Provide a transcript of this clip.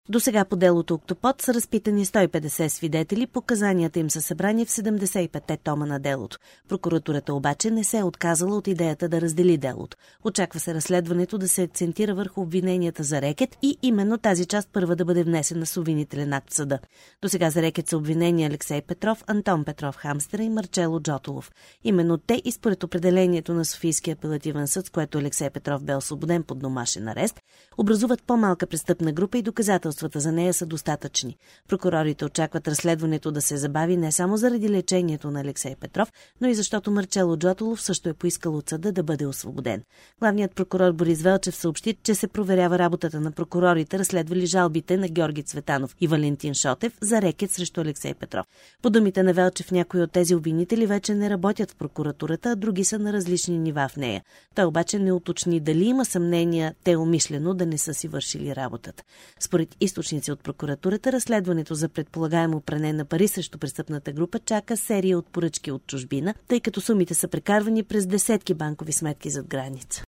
До сега по делото Октопод са разпитани 150 свидетели, показанията им са събрани в 75-те тома на делото. Прокуратурата обаче не се е отказала от идеята да раздели делото. Очаква се разследването да се акцентира върху обвиненията за рекет и именно тази част първа да бъде внесена с обвинителен акт в съда. До сега за рекет са обвинени Алексей Петров, Антон Петров Хамстера и Марчело Джотолов. Именно те и според определението на Софийския апелативен съд, с което Алексей Петров бе освободен под домашен арест, образуват по-малка престъпна група и доказателствата за нея са достатъчни. Прокурорите очакват разследването да се забави не само заради лечението на Алексей Петров, но и защото Марчело Джотолов също е поискал от съда да бъде освободен. Главният прокурор Борис Велчев съобщи, че се проверява работата на прокурорите, разследвали жалбите на Георги Цветанов и Валентин Шотев за рекет срещу Алексей Петров. По думите на Велчев, някои от тези обвинители вече не работят в прокуратурата, а други са на различни нива в нея. Той обаче не уточни дали има съмнения те умишлено да не са си вършили работата. Според източници от прокуратурата, разследването за предполагаемо пране на пари срещу престъпната група чака серия от поръчки от чужбина, тъй като сумите са прекарвани през десетки банкови сметки зад граница.